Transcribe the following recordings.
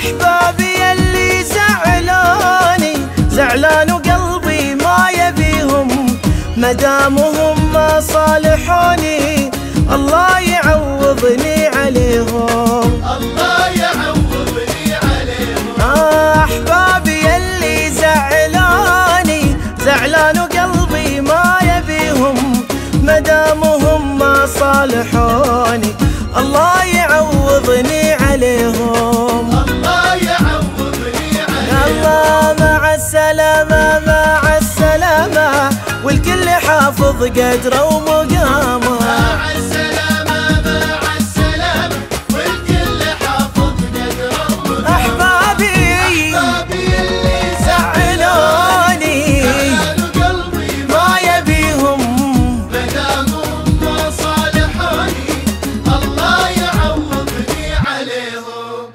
أحبابي اللي زعلوني زعلان وقلبي ما يبيهم، مدامهم ما صالحوني الله يعوضني عليهم. الله يعوضني عليهم. أحبابي اللي زعلوني زعلان وقلبي ما يبيهم، مدامهم ما صالحوني الله يعوضني عليهم. الله يعوضني عليهم. الله مع السلامة مع السلامة، والكل حافظ قدره ومقامه. مع السلامة مع السلامة، والكل حافظ قدره ومقامه. أحبابي اللي زعلوني زعلان وقلبي ما يبيهم، مدامهم ما صالحوني الله يعوضني عليهم.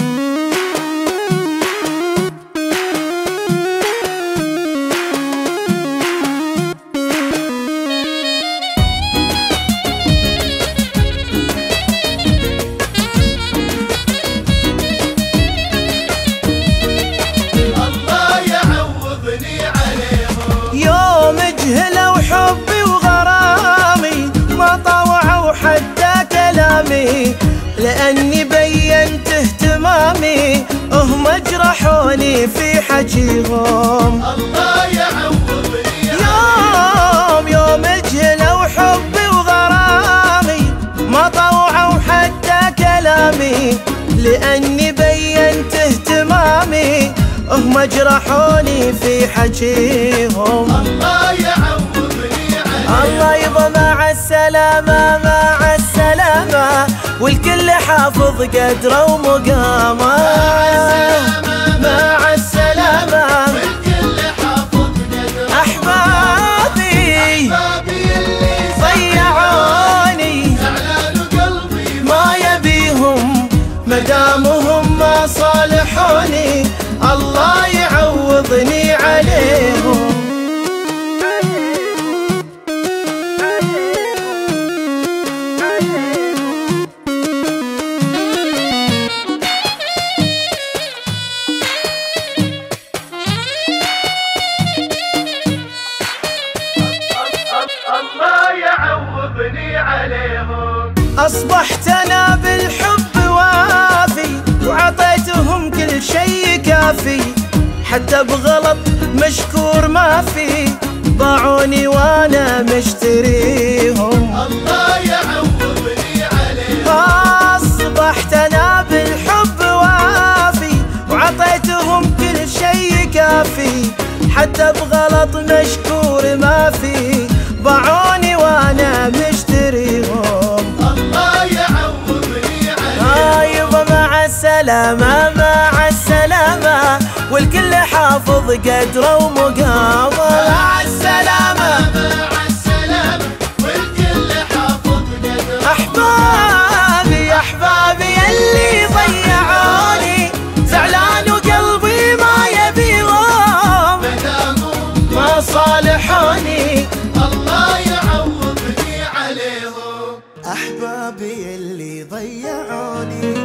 الله يعوضني عليهم. يوم جهلوا حبي وغرامي ما طوعوا حتى كلامي، لأني بينت اهتمامي هم جرحوني في حجيهم. الله يعوضني يوم جهلوا حبي وغرامي ما طوعوا حتى كلامي، لأني بينت اهتمامي هم جرحوني في حجيهم. الله يعوضني عليهم. الله يبا مع السلامة مع السلامة، والكل حافظ قدره ومقامه. مع السلامة والكل حافظ قدره. أحبابي اللي ضيعوني زعلان وقلبي ما يبيهم، مدامهم ما صالحوني الله يعوضني عليهم. الله يعوضني عليهم. أصبحت أنا بالحب وافي، وعطيتهم كل شيء كافي، حتى بغلط مشكور ما في، باعوني وأنا مشتريهم. الله يعوضني عليهم. أصبحت أنا بالحب وافي، وعطيتهم كل شيء كافي، حتى بغلط مشكور ما في، باعوني وأنا مشتريهم. الله يعوضني عليهم. يبا مع السلامة مع السلامة، والكل حافظ قدره ومقامه. مع السلامة مع السلامة، والكل حافظ قدره. أحبابي اللي ضيعوني زعلان وقلبي ما يبيهم، مدامهم ما صالحوني الله يعوضني عليهم. أحبابي اللي ضيعوني